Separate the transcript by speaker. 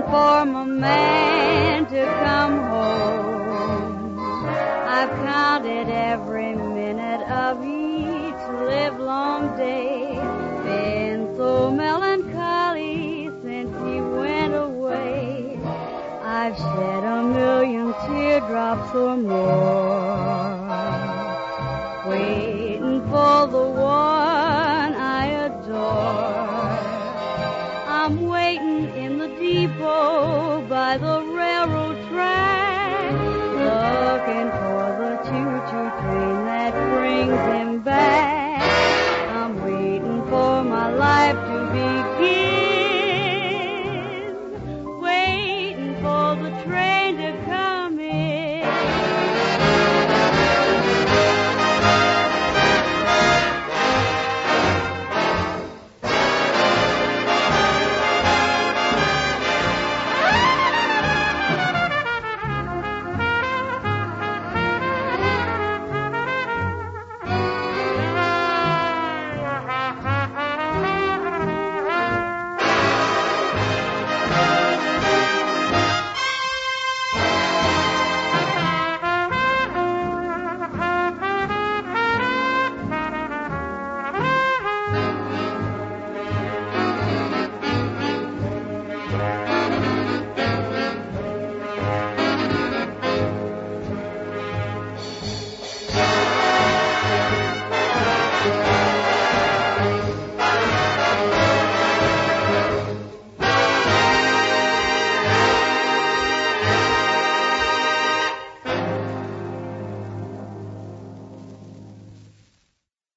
Speaker 1: for my man to come home. I've counted every minute of each livelong day. Been so melancholy since he went away. I've shed a million teardrops or more, waiting for the one I adore. I'm waiting in the depot by the railroad track, looking for the choo-choo train that brings him back. I'm waiting for my life to begin, waiting for the train to come.